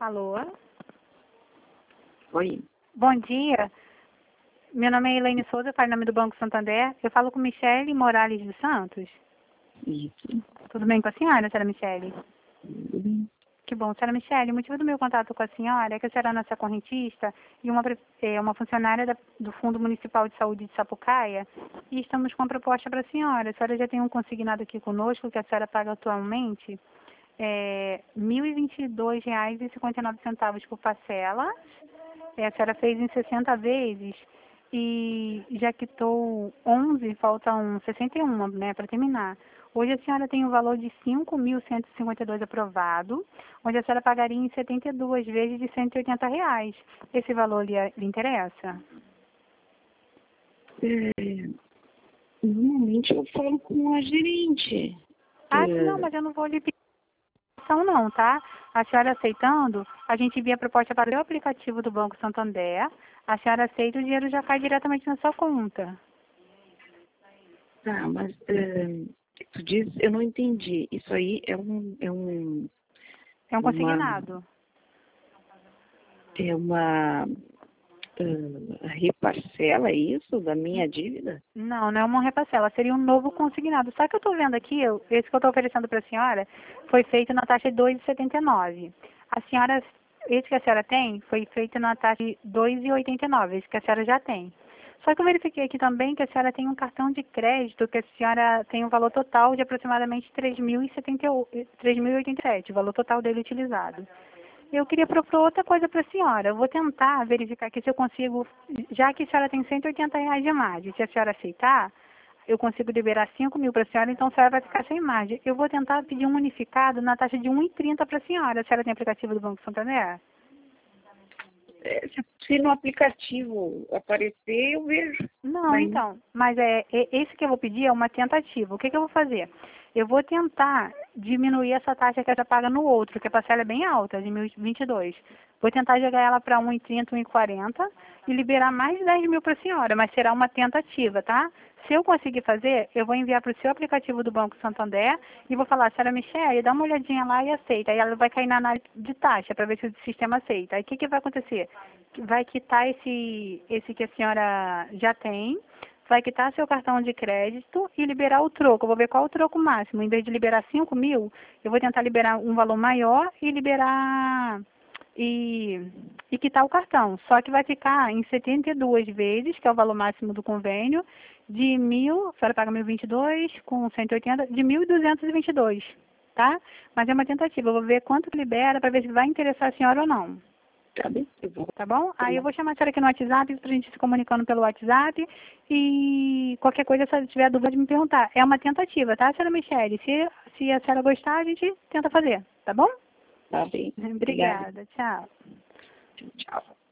Alô? Oi. Bom dia. Meu nome é Elaine Souza, falo em nome do Banco Santander. Eu falo com Michele Morales dos Santos. Isso. Tudo bem com a senhora Michele? Tudo bem. Que bom, senhora Michele. O motivo do meu contato com a senhora é que a senhora é nossa correntista e uma funcionária do Fundo Municipal de Saúde de Sapucaia, e estamos com uma proposta para a senhora. A senhora já tem um consignado aqui conosco que a senhora paga atualmente R$ 1.022,59 por parcela. A senhora fez em 60 vezes e já quitou 11, faltam 61, né, para terminar. Hoje a senhora tem o valor de 5.152 aprovado, onde a senhora pagaria em 72 vezes de R$ 180. Esse valor lhe interessa? Normalmente eu falo com a gerente. Não, mas eu não vou lhe pedir não, tá? A senhora aceitando, a gente envia a proposta para o aplicativo do Banco Santander. A senhora aceita, o dinheiro já cai diretamente na sua conta. Tá, mas tu diz, eu não entendi. Isso aí é É um consignado. uma reparcela, é isso, da minha dívida? Não, não é uma reparcela, seria um novo consignado. Só que eu estou vendo aqui, esse que eu estou oferecendo para a senhora, foi feito na taxa de 2,79. Esse que a senhora tem, foi feito na taxa de 2,89, esse que a senhora já tem. Só que eu verifiquei aqui também que a senhora tem um cartão de crédito, que a senhora tem um valor total de aproximadamente R$ 3.087, o valor total dele utilizado. Eu queria propor outra coisa para a senhora. Eu vou tentar verificar aqui se eu consigo, já que a senhora tem R$ 180 de margem, se a senhora aceitar, eu consigo liberar 5.000 para a senhora, então a senhora vai ficar sem margem. Eu vou tentar pedir um unificado na taxa de 1,30 para a senhora. A senhora tem aplicativo do Banco Santander? Se no aplicativo aparecer, eu vejo. Não, então, mas esse que eu vou pedir é uma tentativa. O que eu vou fazer? Eu vou tentar diminuir essa taxa que ela paga no outro, que a parcela é bem alta, de 1.022. Vou tentar jogar ela para 1,30, 1,40 e liberar mais 10.000 para a senhora, mas será uma tentativa, tá? Se eu conseguir fazer, eu vou enviar para o seu aplicativo do Banco Santander e vou falar, senhora Michele, dá uma olhadinha lá e aceita. Aí ela vai cair na análise de taxa para ver se o sistema aceita. Aí o que vai acontecer? Vai quitar esse que a senhora já tem, vai quitar seu cartão de crédito e liberar o troco. Eu vou ver qual é o troco máximo. Em vez de liberar 5.000, eu vou tentar liberar um valor maior e liberar e quitar o cartão. Só que vai ficar em 72 vezes, que é o valor máximo do convênio, de 1.000, a senhora paga 1.022 com 180, de 1.222, tá? Mas é uma tentativa. Eu vou ver quanto que libera para ver se vai interessar a senhora ou não. Tá bem? Eu vou. Tá bom? Aí eu vou chamar a senhora aqui no WhatsApp pra gente se comunicando pelo WhatsApp e qualquer coisa, se tiver dúvida de me perguntar. É uma tentativa, tá, senhora Michele? Se a senhora gostar, a gente tenta fazer, tá bom? Tá bem. Obrigada. Tchau. Tchau.